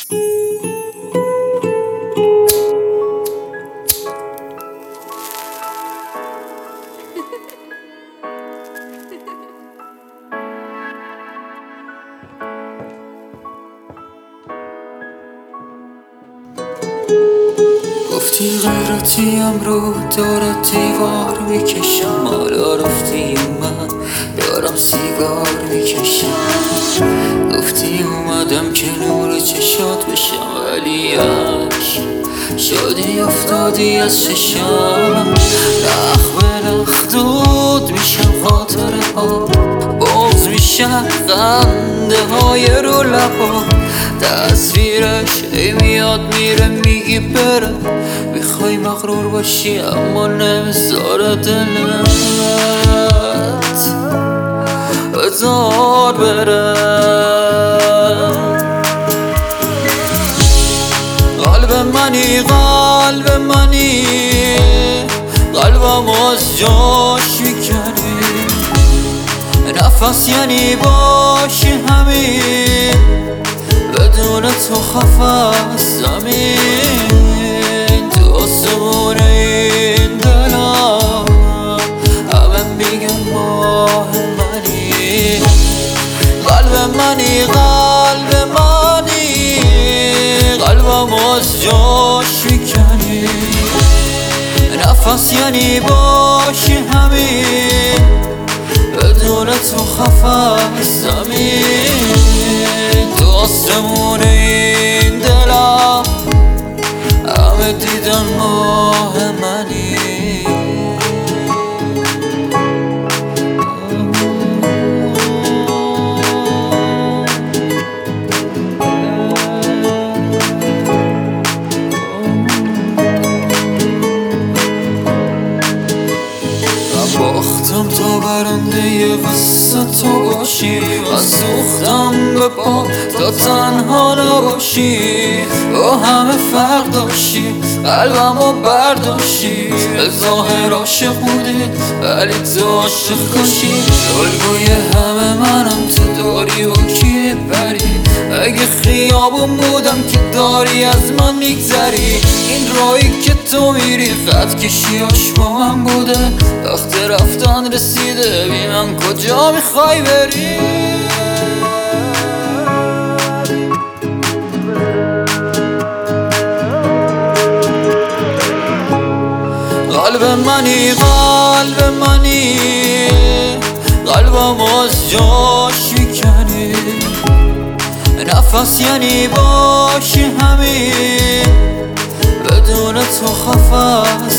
گفتی غیرتیم رو دارد دیوار میکشم، حالا رفتی من دارم سیگار میکشم. گفتی اومدم که نور چشات بشم، ولی عشق شادی افتادی از چشم. نخ به نخ دود میشم خاطره ها، بغض میشم خنده های رو لبا. تصویرش ای میاد میره میگی بره، میخوای مغرور باشی اما نمیذاره دلت. بذار بره قلب منی، قلب منی، قلبم از جاش میکنی. نفس یعنی باشی همین، بدون تو خفت زمین. تو آسمون این دلم همه میگن ماه منی. قلب منی، قلب منی، قلبم از جاش میکنی. نفس یعنی باشی همین، بدون تو خفت زمین. تو آسمون این دلم همه دیدن ماه منی. باختم تا برنده ی قصه تو باشی، من سوختم به پا تا تنها نباشی. با همه فرق داشتی قلبمو برداشتی، به ظاهر عاشق بودی ولی تو عاشق کاشی. الگوی همه منم تو داری و کی بری، اگه خیابون بودم که داری از من میگذری. این راهی که تو میری خط کشیاش با من بوده، وقت رفتن رسیده ببینم کجا میخوای بری. قلب منی، قلب منی، قلبم از جاش میکنی. نفس یعنی باشی همین، بدون تو خفت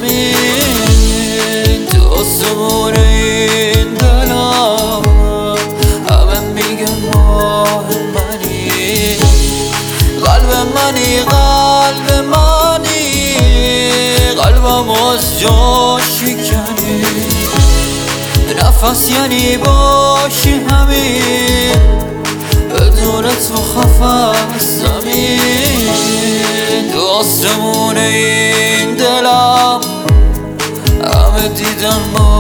زمین. تو آسمون این دلم همه میگن ماه منی. قلب منی، قلب منی، قلبم از جاش میکنی. نفس یعنی باشی همین، بدون تو خفت زمین. تو آسمون این دلم همه دیدن